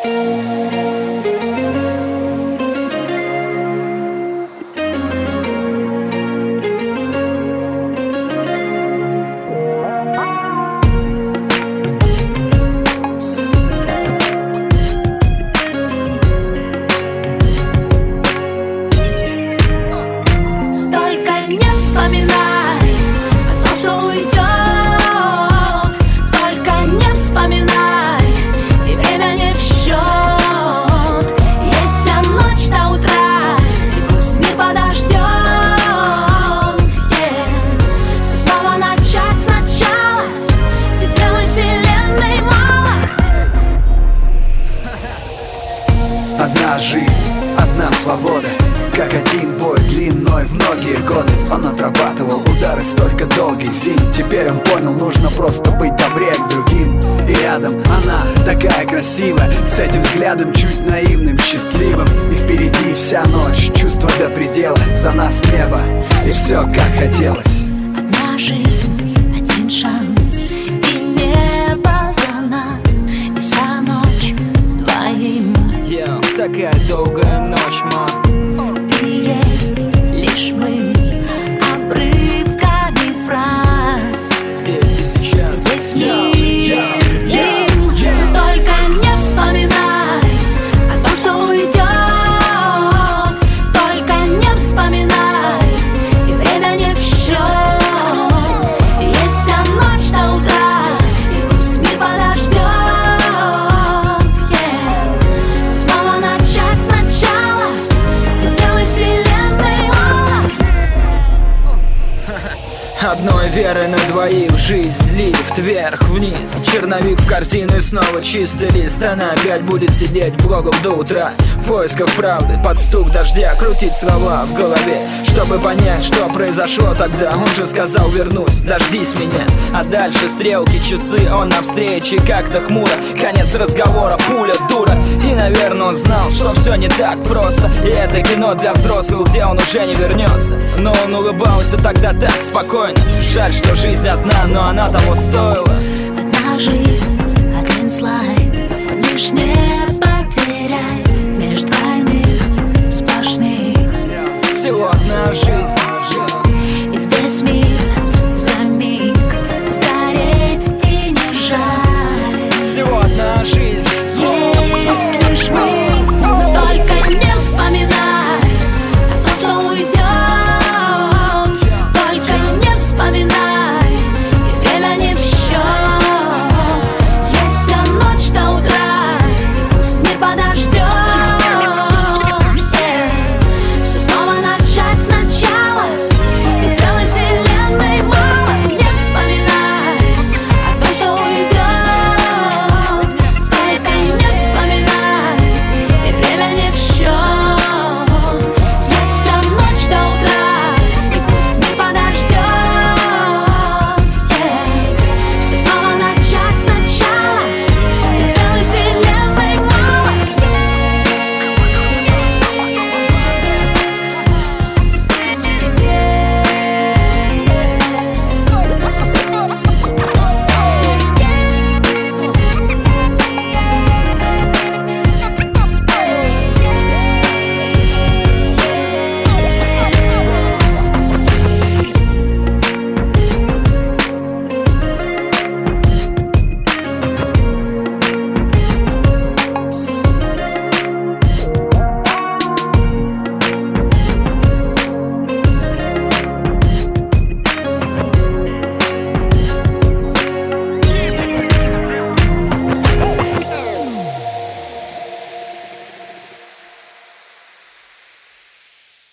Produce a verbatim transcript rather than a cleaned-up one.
Одна жизнь, одна свобода, как один бой длиной в многие годы. Он отрабатывал удары столько долгих зим. Теперь он понял, нужно просто быть добрее к другим. И рядом она такая красивая, с этим взглядом чуть наивным, счастливым. И впереди вся ночь, чувства до предела, за нас небо, и все как хотелось. Одна жизнь, один шанс, и небо за нас, и вся ночь двоим. Yeah, такая долгая ночь, мам. И есть лишь мы, обрывками фраз. Здесь и сейчас. Здесь yeah, yeah, yeah, yeah. Только не вспоминай о том, что уйдет. Только не вспоминай, и время не в счет. Есть вся ночь до утра, и пусть мир подождет. Yeah. Все снова начать сначала, ведь целой вселенной мало. Одной веры на двоих жизнь, лифт вверх-вниз, черновик в корзину и снова чистый лист. Она опять будет сидеть в блогах до утра, в поисках правды, под стук дождя, крутить слова в голове, чтобы понять, что произошло тогда. Он же сказал: вернусь, дождись меня. А дальше стрелки, часы, он на встрече как-то хмуро. Конец разговора, пуля, дура. И, наверное, он знал, что все не так просто, и это кино для взрослых, где он уже не вернется. Но он улыбался тогда так спокойно. Жаль, что жизнь одна, но она того стоила. Одна жизнь, один слайд, лишь не потеряй меж двойных сплошных. Всего одна жизнь, и весь мир за миг сгореть и не жаль. всего одна жизнь.